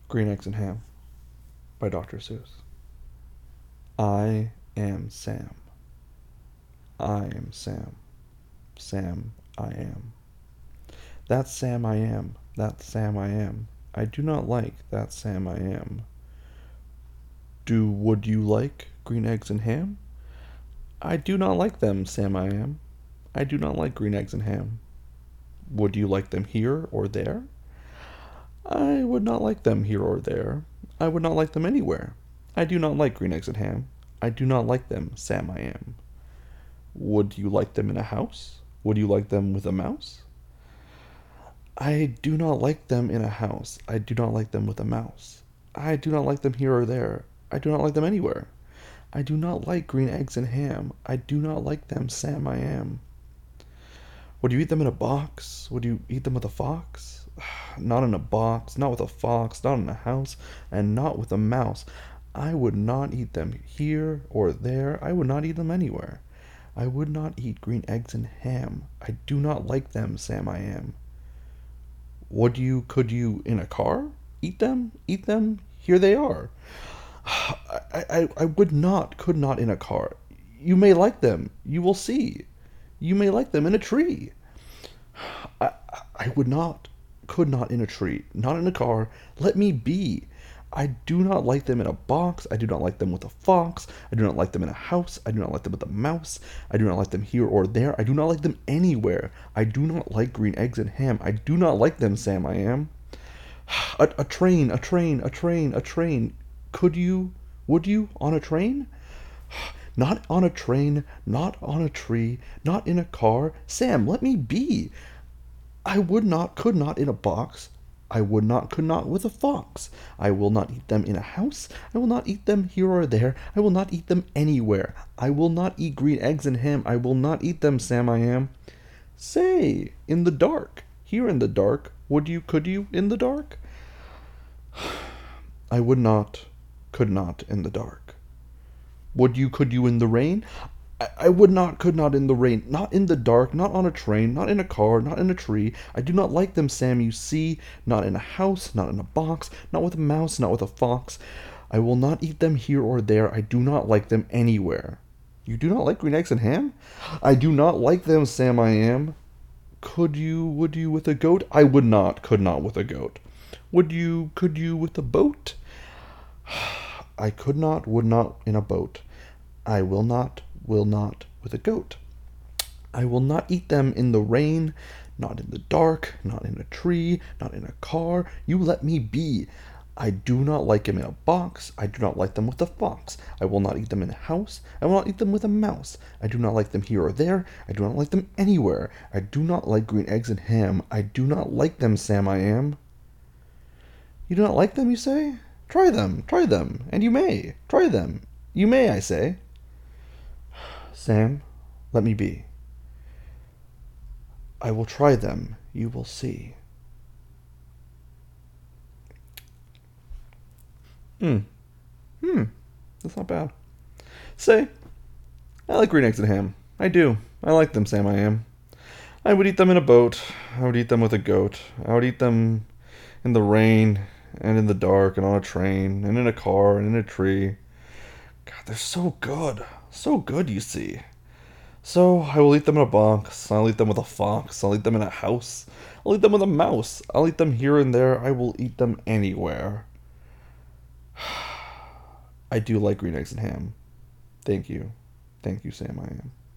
Green Eggs and Ham by Dr. Seuss. I am Sam. I am Sam. Sam, I am. That's Sam I am. That's Sam I am. I do not like that Sam I am. Would you like green eggs and ham? I do not like them, Sam I am. I do not like green eggs and ham. Would you like them here or there? I would not like them here or there. I would not like them anywhere. I do not like green eggs and ham. I do not like them, Sam I am. Would you like them in a house? Would you like them with a mouse? I do not like them in a house. I do not like them with a mouse. I do not like them here or there. I do not like them anywhere. I do not like green eggs and ham. I do not like them, Sam I am. Would you eat them in a box? Would you eat them with a fox? Not in a box, not with a fox, not in a house, and not with a mouse. I would not eat them here or there. I would not eat them anywhere. I would not eat green eggs and ham. I do not like them, Sam I am. Could you, in a car? Eat them? Eat them? Here they are. I could not in a car. You may like them. You will see. You may like them in a tree. I, I could not in a tree, not in a car. Let me be. I do not like them in a box. I do not like them with a fox. I do not like them in a house. I do not like them with a mouse. I do not like them here or there. I do not like them anywhere. I do not like green eggs and ham. I do not like them, Sam I am. A train, a train, a train, a train. Would you, on a train? Not on a train, not on a tree, not in a car. Sam, let me be. Could not in a box. I would not, could not with a fox. I will not eat them in a house. I will not eat them here or there. I will not eat them anywhere. I will not eat green eggs and ham. I will not eat them, Sam I am. Say, in the dark, here in the dark, could you, in the dark? I would not, could not in the dark. Could you in the rain? I would not, could not in the rain, not in the dark, not on a train, not in a car, not in a tree. I do not like them, Sam, you see, not in a house, not in a box, not with a mouse, not with a fox. I will not eat them here or there. I do not like them anywhere. You do not like green eggs and ham? I do not like them, Sam, I am. Would you with a goat? I would not, could not with a goat. Could you with a boat? I could not, would not in a boat. I will not with a goat. I will not eat them in the rain, not in the dark, not in a tree, not in a car. You let me be. I do not like them in a box. I do not like them with a fox. I will not eat them in a house. I will not eat them with a mouse. I do not like them here or there. I do not like them anywhere. I do not like green eggs and ham. I do not like them, Sam I am. You do not like them, you say? Try them, and you may. Try them. You may, I say. Sam, let me be. I will try them, you will see. Hmm. That's not bad. Say, I like green eggs and ham. I do. I like them, Sam I am. I would eat them in a boat. I would eat them with a goat. I would eat them in the rain and in the dark and on a train and in a car and in a tree. God, they're so good. So good, you see. So I will eat them in a box. I'll eat them with a fox. I'll eat them in a house. I'll eat them with a mouse. I'll eat them here and there. I will eat them anywhere. I do like green eggs and ham. Thank you. Thank you, Sam I am.